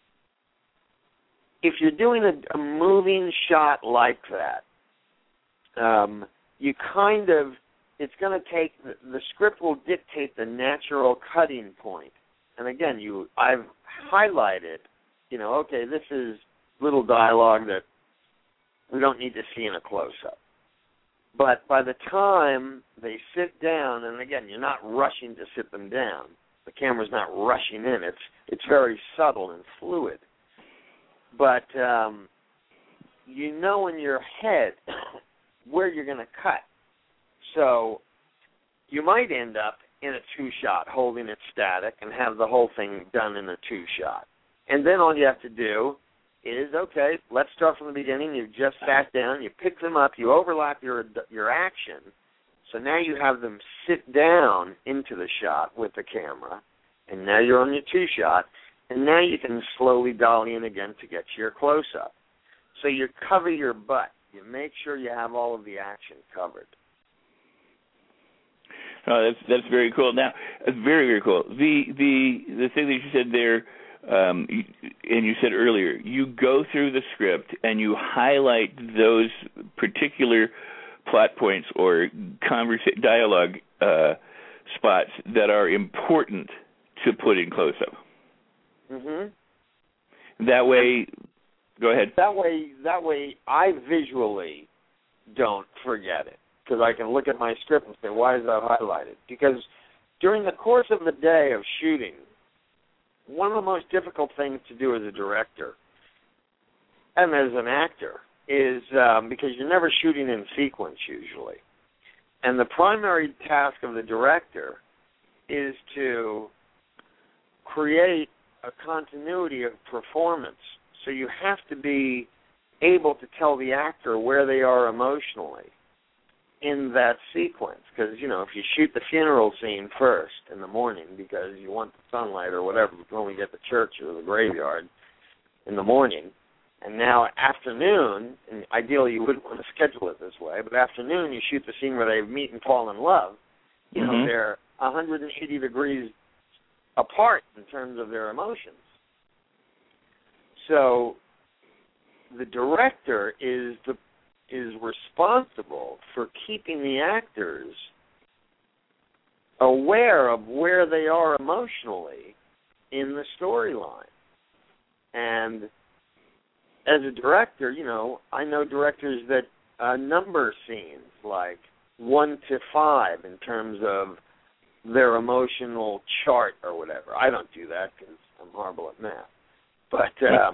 if you're doing a moving shot like that, you kind of, it's going to take, the script will dictate the natural cutting point. And again, I've highlighted, okay, this is little dialogue that we don't need to see in a close-up. But by the time they sit down, and again, you're not rushing to sit them down. The camera's not rushing in. It's very subtle and fluid. But you know in your head where you're going to cut. So you might end up in a 2-shot, holding it static, and have the whole thing done in a 2-shot. And then all you have to do is, okay, let's start from the beginning. You've just sat down, you pick them up, you overlap your action. So now you have them sit down into the shot with the camera, and now you're on your 2-shot, and now you can slowly dolly in again to get to your close-up. So you cover your butt. You make sure you have all of the action covered. Oh, that's very cool. Now, very, very cool. The thing that you said there, and you said earlier, you go through the script and you highlight those particular plot points or dialogue spots that are important to put in close-up. Mm-hmm. That way, go ahead. That way, I visually don't forget it, because I can look at my script and say, why is that highlighted? Because during the course of the day of shooting, one of the most difficult things to do as a director and as an actor is because you're never shooting in sequence usually. And the primary task of the director is to create a continuity of performance. So you have to be able to tell the actor where they are emotionally in that sequence. Because, if you shoot the funeral scene first in the morning because you want the sunlight or whatever when we get to church or the graveyard in the morning, and now afternoon, and ideally you wouldn't want to schedule it this way, but afternoon you shoot the scene where they meet and fall in love, they're 180 degrees apart in terms of their emotions. So the director is responsible for keeping the actors aware of where they are emotionally in the storyline. And as a director, I know directors that number scenes like 1 to 5 in terms of their emotional chart or whatever. I don't do that because I'm horrible at math. But,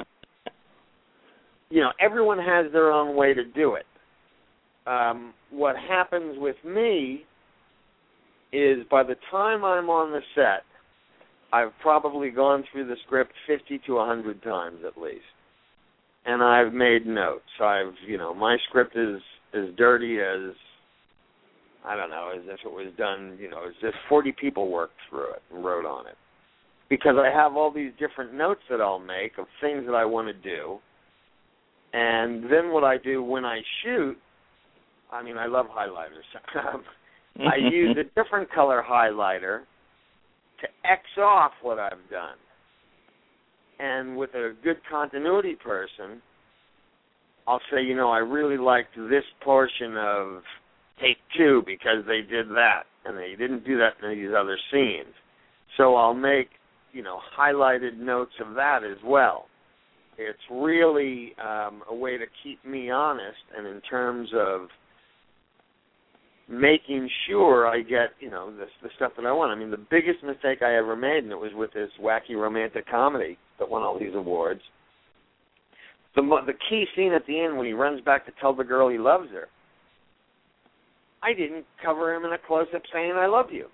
everyone has their own way to do it. What happens with me is by the time I'm on the set, I've probably gone through the script 50 to 100 times at least. And I've made notes. My script is as dirty as, I don't know, as if it was done, as if 40 people worked through it and wrote on it. Because I have all these different notes that I'll make of things that I want to do. And then what I do when I shoot, I love highlighters. I use a different color highlighter to X off what I've done. And with a good continuity person, I'll say, I really liked this portion of take 2 because they did that, and they didn't do that in these other scenes. So I'll make, highlighted notes of that as well. It's really a way to keep me honest, and in terms of making sure I get, the stuff that I want. The biggest mistake I ever made, and it was with this wacky romantic comedy that won all these awards, the key scene at the end when he runs back to tell the girl he loves her, I didn't cover him in a close-up saying, I love you.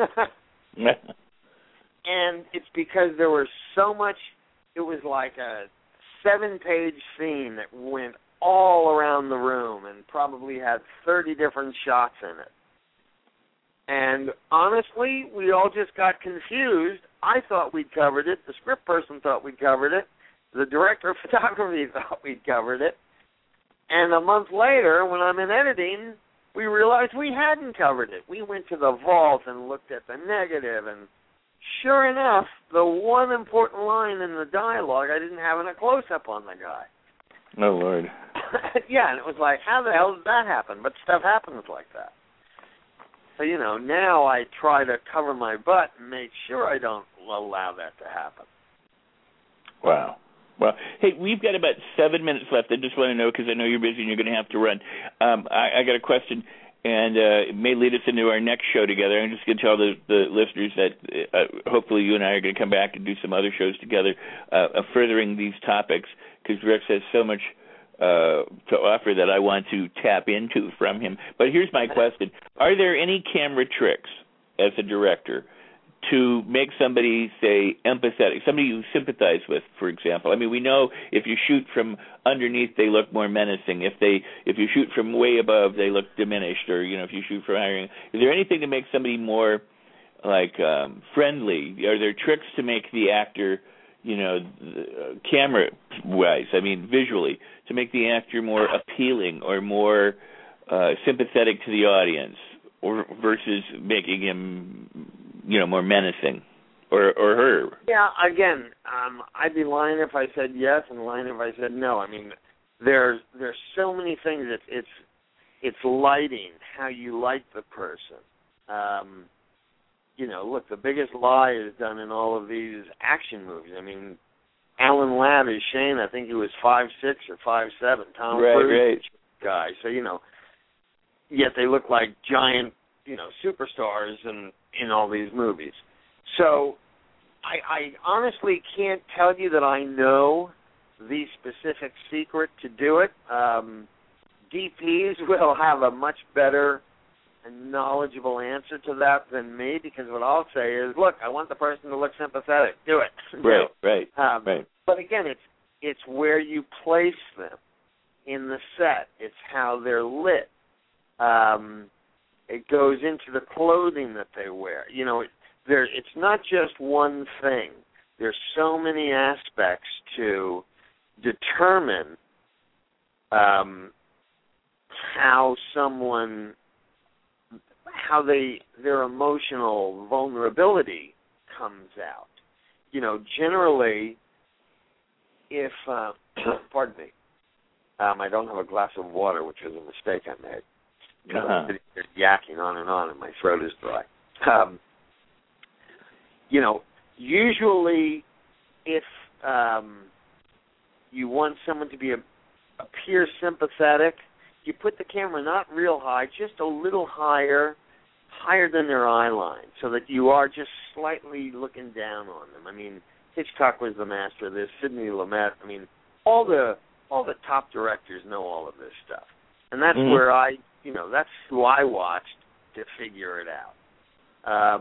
And it's because there was so much, it was like a 7-page scene that went all around the room and probably had 30 different shots in it. And honestly, we all just got confused. I thought we'd covered it. The script person thought we'd covered it. The director of photography thought we'd covered it. And a month later, when I'm in editing, we realized we hadn't covered it. We went to the vault and looked at the negative, and sure enough, the one important line in the dialogue, I didn't have in a close-up on the guy. Oh, Lord. Yeah, and it was like, how the hell did that happen? But stuff happens like that. So, now I try to cover my butt and make sure I don't allow that to happen. Wow. Well, hey, we've got about 7 minutes left. I just want to know, because I know you're busy and you're going to have to run. I got a question, and it may lead us into our next show together. I'm just going to tell the listeners that hopefully you and I are going to come back and do some other shows together furthering these topics, because Rex has so much to offer that I want to tap into from him. But here's my question. Are there any camera tricks as a director to make somebody, say, empathetic, somebody you sympathize with, for example? We know if you shoot from underneath, they look more menacing. If you shoot from way above, they look diminished. Or, if you shoot from higher, is there anything to make somebody more, friendly? Are there tricks to make the actor, camera-wise, visually, to make the actor more appealing or more sympathetic to the audience, or versus making him, more menacing, or her? Yeah, again, I'd be lying if I said yes and lying if I said no. There's so many things. It's lighting, how you light the person. Look, the biggest lie is done in all of these action movies. Alan Ladd is Shane. I think he was 5'6" or 5'7". Tom Cruise guy. So yet they look like giant, superstars in all these movies. So I honestly can't tell you that I know the specific secret to do it. DPs will have a much better and knowledgeable answer to that than me, because what I'll say is, look, I want the person to look sympathetic. Do it. Right. But again, it's where you place them in the set. It's how they're lit. It goes into the clothing that they wear. It's not just one thing. There's so many aspects to determine how their emotional vulnerability comes out. Generally, if pardon me, I don't have a glass of water, which was a mistake I made. I'm sitting here yakking on and my throat is dry. Usually if you want someone to appear sympathetic, you put the camera not real high, just a little higher than their eye line, so that you are just slightly looking down on them. Hitchcock was the master of this, Sidney Lumet. All the top directors know all of this stuff. And that's where that's who I watched to figure it out.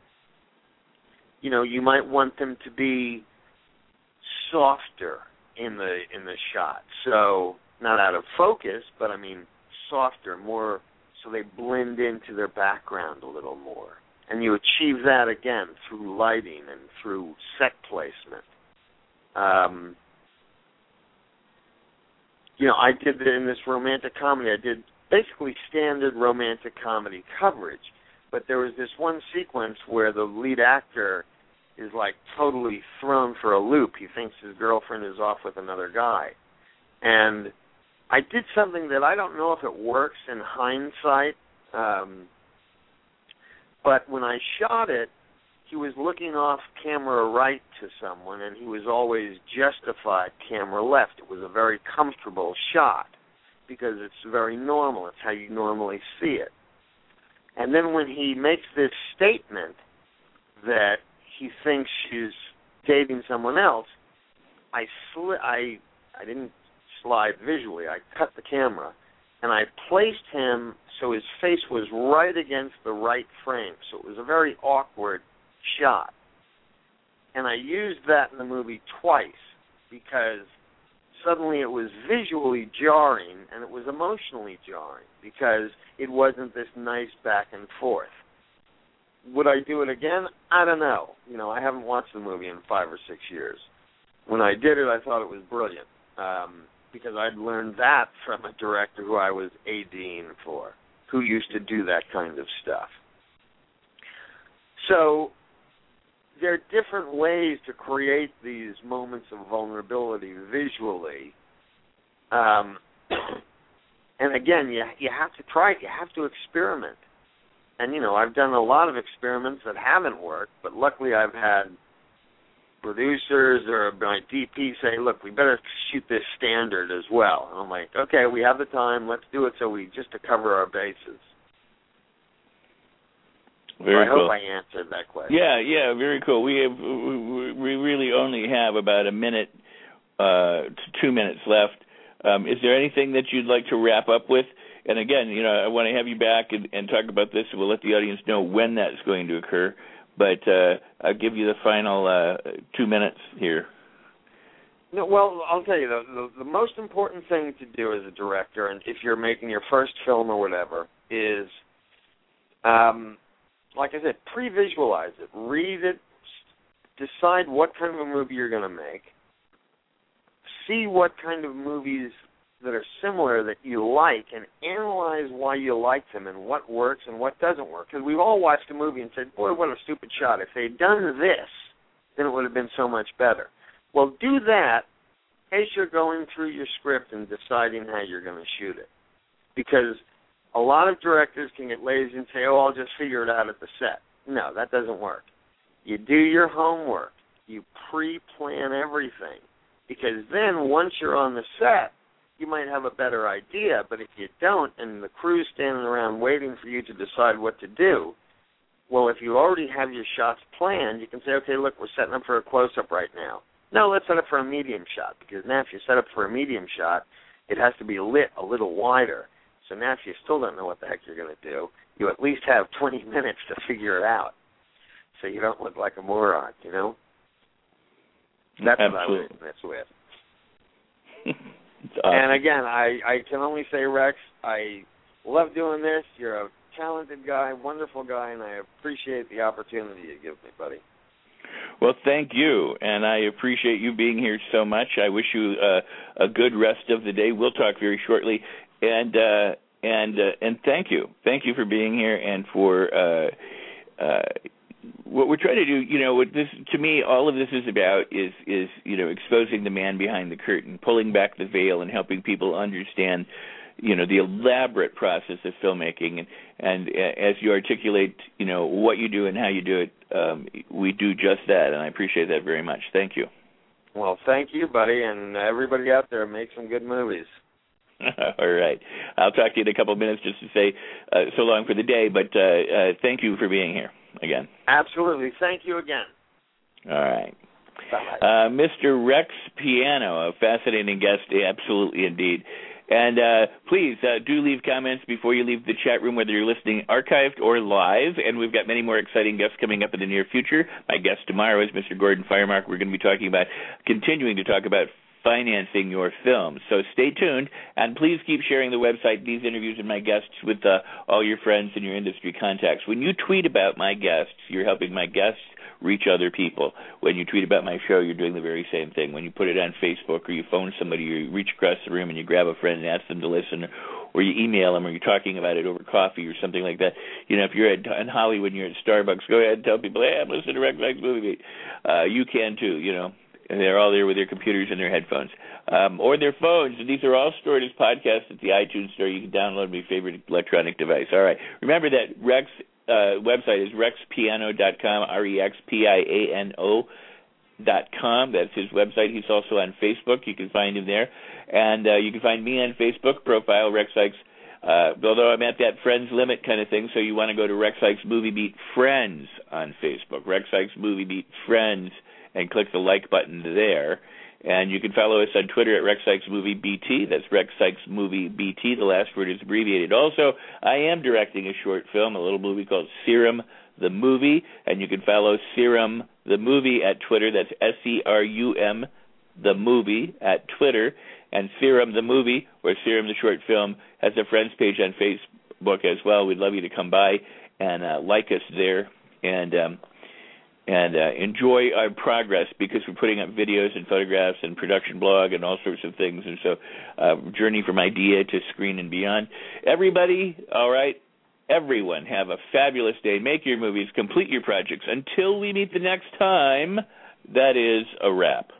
You might want them to be softer in the shot. So not out of focus, but softer, more so they blend into their background a little more. And you achieve that, again, through lighting and through set placement. I did in this romantic comedy, I did basically standard romantic comedy coverage, but there was this one sequence where the lead actor is like totally thrown for a loop. He thinks his girlfriend is off with another guy. And I did something that I don't know if it works in hindsight, but when I shot it, he was looking off camera right to someone, and he was always justified camera left. It was a very comfortable shot because it's very normal. It's how you normally see it. And then when he makes this statement that he thinks she's dating someone else, I didn't slide visually. I cut the camera, and I placed him so his face was right against the right frame. So it was a very awkward shot. And I used that in the movie twice because suddenly it was visually jarring and it was emotionally jarring because it wasn't this nice back and forth. Would I do it again? I don't know. I haven't watched the movie in 5 or 6 years. When I did it, I thought it was brilliant because I'd learned that from a director who I was ADing for, who used to do that kind of stuff. So there are different ways to create these moments of vulnerability visually. And again, you have to try it. You have to experiment. And, I've done a lot of experiments that haven't worked, but luckily I've had producers or my DP say, look, we better shoot this standard as well. And I'm like, okay, we have the time. Let's do it just to cover our bases. Very cool. I hope I answered that question. Yeah, very cool. We really only have about a minute to 2 minutes left. Is there anything that you'd like to wrap up with? And again, I want to have you back and talk about this. We'll let the audience know when that's going to occur. But I'll give you the final 2 minutes here. No, well, I'll tell you, the most important thing to do as a director, and if you're making your first film or whatever, is, like I said, pre-visualize it. Read it. Decide what kind of a movie you're going to make. See what kind of movies that are similar that you like and analyze why you like them and what works and what doesn't work. Because we've all watched a movie and said, boy, what a stupid shot. If they'd done this, then it would have been so much better. Well, do that as you're going through your script and deciding how you're going to shoot it. Because a lot of directors can get lazy and say, I'll just figure it out at the set. No, that doesn't work. You do your homework. You pre-plan everything. Because then once you're on the set, you might have a better idea, but if you don't and the crew's standing around waiting for you to decide what to do, well, if you already have your shots planned, you can say, okay, look, we're setting up for a close-up right now. No, let's set up for a medium shot, because now if you set up for a medium shot, it has to be lit a little wider. So now if you still don't know what the heck you're going to do, you at least have 20 minutes to figure it out so you don't look like a moron, That's Absolutely. what I would mess with. Awesome. And again, I can only say, Rex, I love doing this. You're a talented guy, wonderful guy, and I appreciate the opportunity you give me, buddy. Well, thank you, and I appreciate you being here so much. I wish you a good rest of the day. We'll talk very shortly, and thank you for being here and for what we're trying to do. What this, to me, all of this is about is exposing the man behind the curtain, pulling back the veil, and helping people understand the elaborate process of filmmaking, and as you articulate, what you do and how you do it, we do just that, and I appreciate that very much. Thank you. Well, thank you, buddy, and everybody out there, make some good movies. All right. I'll talk to you in a couple of minutes just to say so long for the day, but thank you for being here again. Absolutely. Thank you again. All right. Bye-bye. Mr. Rex Piano, a fascinating guest, absolutely indeed. And please do leave comments before you leave the chat room, whether you're listening archived or live. And we've got many more exciting guests coming up in the near future. My guest tomorrow is Mr. Gordon Firemark. We're going to be continuing to talk about financing your film. So stay tuned, and please keep sharing the website, these interviews, and my guests with all your friends and your industry contacts. When you tweet about my guests, you're helping my guests reach other people. When you tweet about my show, you're doing the very same thing. When you put it on Facebook, or you phone somebody, or you reach across the room and you grab a friend and ask them to listen, or you email them, or you're talking about it over coffee or something like that. You know, if you're in Hollywood and you're at Starbucks, go ahead and tell people, hey, I'm listening to Rex Sikes Movie Beat. You can too, you know. And they're all there with their computers and their headphones. Or their phones. And these are all stored as podcasts at the iTunes Store. You can download my favorite electronic device. All right. Remember that Rex website is rexpiano.com, REXPIANO.com. That's his website. He's also on Facebook. You can find him there. And you can find me on Facebook, profile Rex Sikes. Although I'm at that friends limit kind of thing, so you want to go to Rex Sikes Movie Beat Friends on Facebook. Rex Sikes Movie Beat Friends, and click the like button there. And you can follow us on Twitter at Rex Sikes Movie BT. That's Rex Sikes Movie BT. The last word is abbreviated. Also, I am directing a short film, a little movie called Serum the Movie, and you can follow Serum the Movie at Twitter. That's SERUM the Movie at Twitter. And Serum the Movie, or Serum the Short Film, has a friends page on Facebook as well. We'd love you to come by and like us there and enjoy our progress, because we're putting up videos and photographs and production blog and all sorts of things. And so journey from idea to screen and beyond. Everybody, all right, everyone, have a fabulous day. Make your movies, complete your projects. Until we meet the next time, that is a wrap.